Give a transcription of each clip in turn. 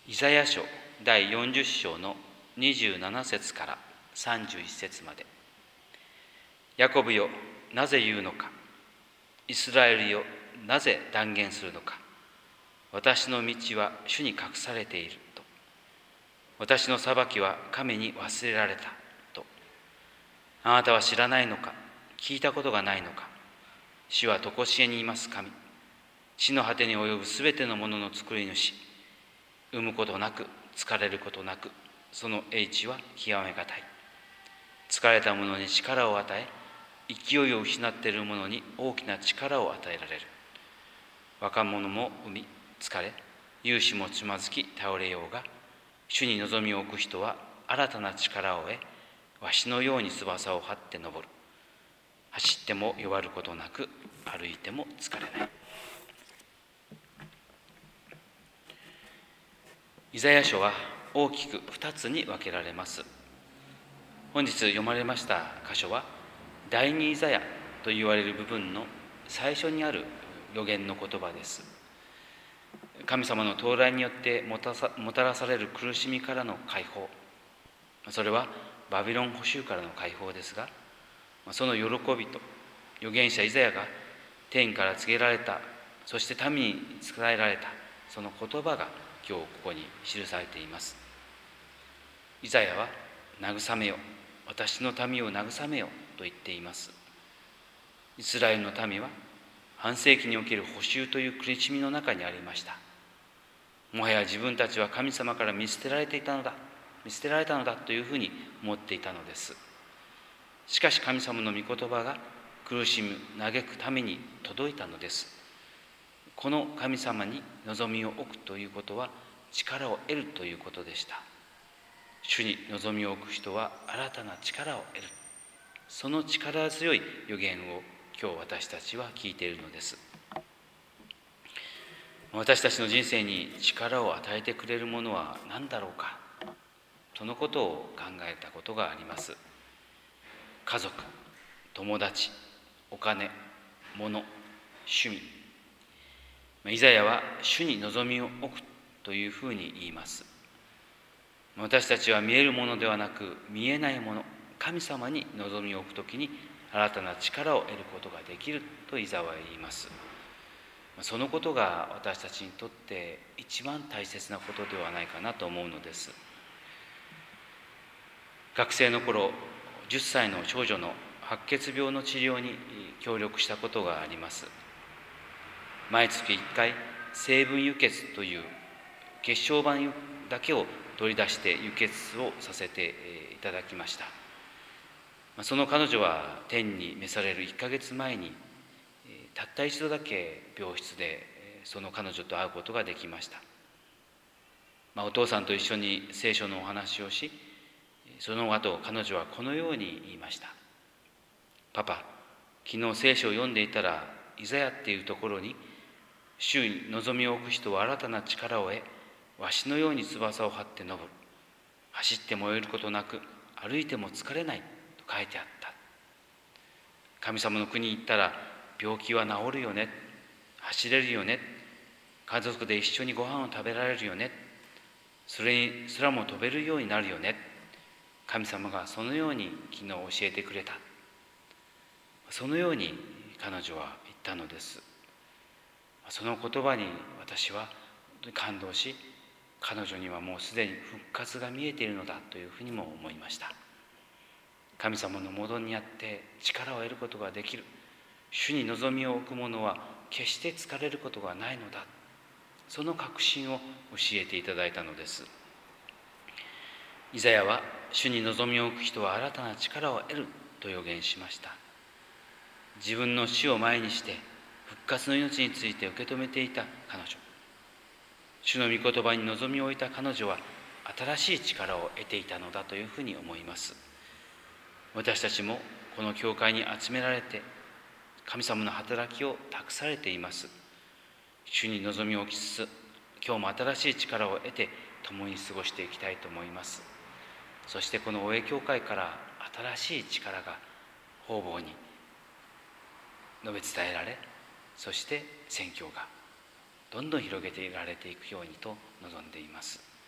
イザヤ書第40章の27節から31節まで。ヤコブよ、なぜ言うのか。イスラエルよ、なぜ断言するのか。私の道は主に隠されていると。私の裁きは神に忘れられたと。あなたは知らないのか。聞いたことがないのか。主は常しえにいます神。地の果てに及ぶすべてのものの作り主。産むことなく、疲れることなく、その英知は極めがたい。疲れた者に力を与え、勢いを失っている者に大きな力を与えられる。若者も産み、疲れ、勇士もつまずき倒れようが、主に望みを置く人は新たな力を得、わしのように翼を張って登る。走っても弱ることなく、歩いても疲れない。イザヤ書は大きく2つに分けられます。本日読まれました箇所は、第二イザヤと言われる部分の最初にある預言の言葉です。神様の到来によってもたらされる苦しみからの解放、それはバビロン捕囚からの解放ですが、その喜びと預言者イザヤが天から告げられた、そして民に伝えられたその言葉が今日ここに記されています。イザヤは慰めよ、私の民を慰めよと言っています。イスラエルの民は半世紀における捕囚という苦しみの中にありました。もはや自分たちは神様から見捨てられたのだというふうに思っていたのです。しかし神様の御言葉が苦しむ嘆くために届いたのです。この神様に望みを置くということは力を得るということでした。主に望みを置く人は新たな力を得る。その力強い預言を今日私たちは聞いているのです。私たちの人生に力を与えてくれるものは何だろうか、そのことを考えたことがあります。家族、友達、お金、物、趣味。イザヤは主に望みを置くというふうに言います。私たちは見えるものではなく見えないもの、神様に望みを置くときに新たな力を得ることができるとイザヤは言います。そのことが私たちにとって一番大切なことではないかなと思うのです。学生の頃、10歳の少女の白血病の治療に協力したことがあります。毎月1回、成分輸血という血小板だけを取り出して輸血をさせていただきました。その彼女は天に召される1ヶ月前に、たった一度だけ病室でその彼女と会うことができました。お父さんと一緒に聖書のお話をし、その後彼女はこのように言いました。パパ、昨日聖書を読んでいたら、イザヤっていうところに、主に望みを置く人は新たな力を得、わしのように翼を張って登る。走って燃えることなく、歩いても疲れないと書いてあった。神様の国に行ったら、病気は治るよね。走れるよね。家族で一緒にご飯を食べられるよね。それにすらも飛べるようになるよね。神様がそのように昨日教えてくれた。そのように彼女は言ったのです。その言葉に私は感動し、彼女にはもうすでに復活が見えているのだというふうにも思いました。神様の戻りにあって力を得ることができる。主に望みを置く者は決して疲れることがないのだ。その確信を教えていただいたのです。イザヤは主に望みを置く人は新たな力を得ると予言しました。自分の死を前にして復活の命について受け止めていた彼女。主の御言葉に望みを置いた彼女は新しい力を得ていたのだというふうに思います。私たちもこの教会に集められて神様の働きを託されています。主に望みを置きつつ、今日も新しい力を得て共に過ごしていきたいと思います。そしてこの大江教会から新しい力が方々に述べ伝えられ、そして宣教がどんどん広げていられていくようにと望んでいます。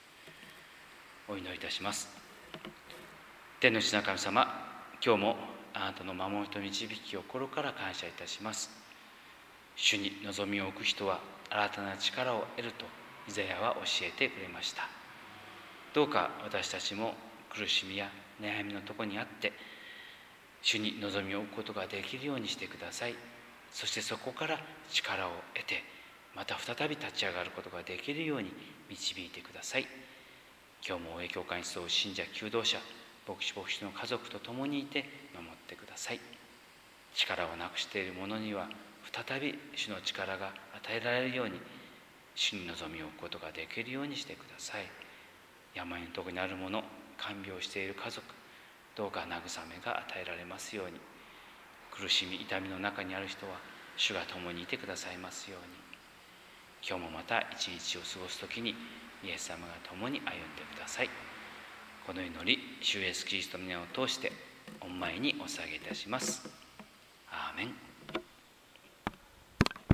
お祈りいたします。天の父な神様、今日もあなたの守りと導きを心から感謝いたします。主に望みを置く人は新たな力を得るとイザヤは教えてくれました。どうか私たちも苦しみや悩みのところにあって主に望みを置くことができるようにしてください。そしてそこから力を得てまた再び立ち上がることができるように導いてください。今日も大江教会に集う信者求道者牧師牧師の家族と共にいて守ってください。力をなくしている者には再び主の力が与えられるように主に望みを置くことができるようにしてください。病のところにある者、看病している家族、どうか慰めが与えられますように。苦しみ痛みの中にある人は主が共にいてくださいますように。今日もまた一日を過ごすときにイエス様が共に歩んでください。この祈り、主イエスキリストの皆を通して御前にお捧げいたします。アーメン。